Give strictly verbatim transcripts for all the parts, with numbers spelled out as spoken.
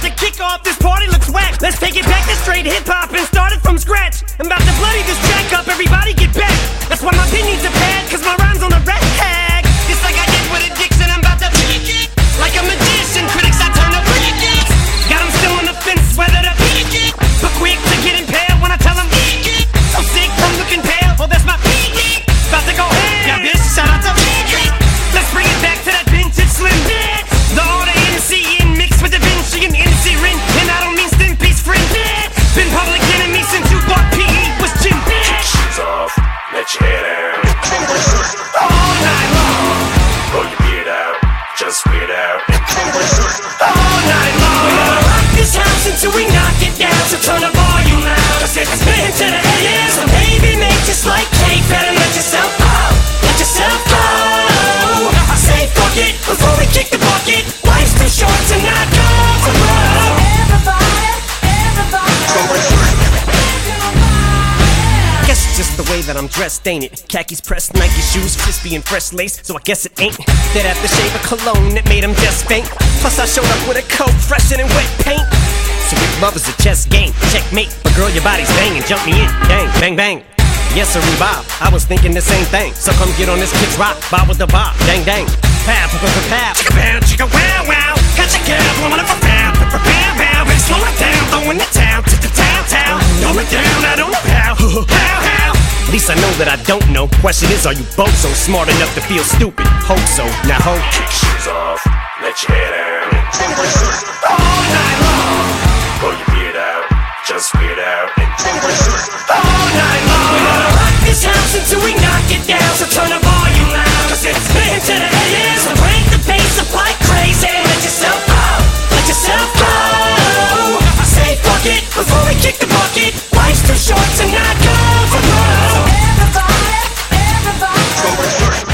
about to kick off, this party looks whack. Let's take it back to straight hip-hop and start it from scratch. I'm about to bloody this track up, everybody get back. That's why my pin needs a pad, cause my rhyme's on the red tag. Just like I did with Addiction, I'm about to like a magician, critics I turn up. Got them still on the fence, whether to but quick to get impaled when I tell them so sick from looking pale, oh that's my about to go ham. Yeah bitch, shout out to let's bring it back to that vintage Slim bitch. The order N C in mixed with Da Vinci and N C Rin. And I don't mean Stimpy's friend bitch. Been public enemy since you bought P E was Jim bitch. Kick shoes off, let your hair down. All night long. Pull your beard out, just weird out. All night long. We're gonna rock this house until we knock it down. So turn the volume loud, cause it's been to the A M. So baby make just like cake, better let yourself go. Let yourself go. I say fuck it before we kick the bucket. Life's too short to not go for broke. Everybody, everybody. Guess it's just the way that I'm dressed, ain't it? Khakis pressed, Nike shoes, crispy and fresh lace. So I guess it ain't that aftershave of cologne that made him just faint. Plus I showed up with a coat fresher than wet paint. So if love is a chess game, checkmate. But girl, your body's banging, jump me in, bang, bang, bang. Yes sir, Bob, I was thinking the same thing. So come get on this kid's rock, bob with the bob, dang, dang. Pow, pow, pow, pow, chicka pow, chicka wow, wow. Got your girl blowing up a pow, pow, pow, pow. Better slow it down, throwing the town to the town, town. Throw it down, I don't know how, how, how. At least I know that I don't know. Question is, are you both so smart enough to feel stupid? Hope so, now hope. Kick shoes off, let your hair down. All night long. Pull your beard out, just weird out. All night long. We're gonna rock this house until we knock it down. So turn the volume loud, cause it's been to the A M. So break the pace up like crazy. Let yourself go, let yourself go. I say fuck it before we kick the bucket. Life's too short to not go for broke. Everybody, everybody.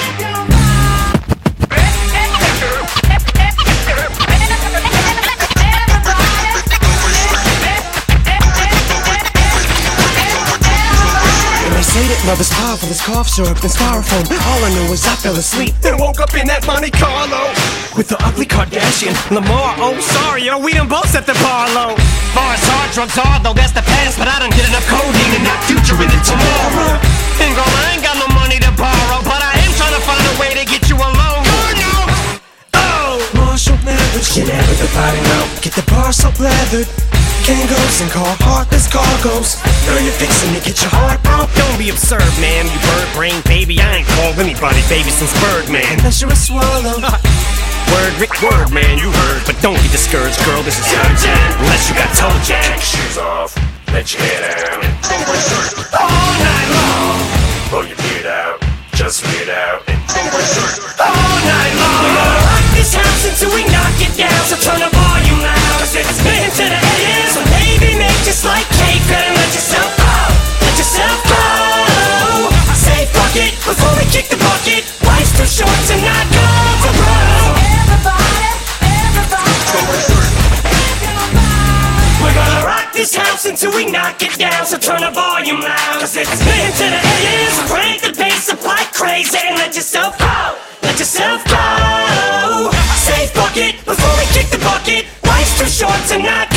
Mother's powerful as cough syrup and styrofoam. All I knew was I fell asleep and woke up in that Monte Carlo with the ugly Kardashian Lamar. Oh sorry yo, we done both set the bar low. Far as hard drugs are though, that's the past. But I done get enough codeine and not future in it tomorrow. And girl, I ain't got no money to borrow, but I am trying to find a way to get you alone. Oh, Marshall Mathers, get out of the body now. Get the bar so leathered. Kangos and call heartless cargoes. Girl, you're fixing to get your heart broke. Don't be absurd, man, you bird brain baby. I ain't called anybody baby since Birdman. Unless you're a swallow. Word, Rick, word, man, you heard. But don't get discouraged, girl, this is urgent. Unless you got toe jack. Kick shoes off, let your hair down. All night long. Pull your beard out, just weird out. All night long. We're gonna rock this house until we knock it down. So turn the volume loud, cause it's been to the A M. So baby, make just like cake, better let yourself go, let yourself go. I say fuck it before we kick the bucket. Life's too short to not go for broke. Everybody, everybody. We're gonna rock this house until we knock it down. So turn the volume loud, cause it's been to the A M. So crank the bass up like crazy and let yourself go, let yourself go. I say fuck it before we kick the bucket. Life's too short to not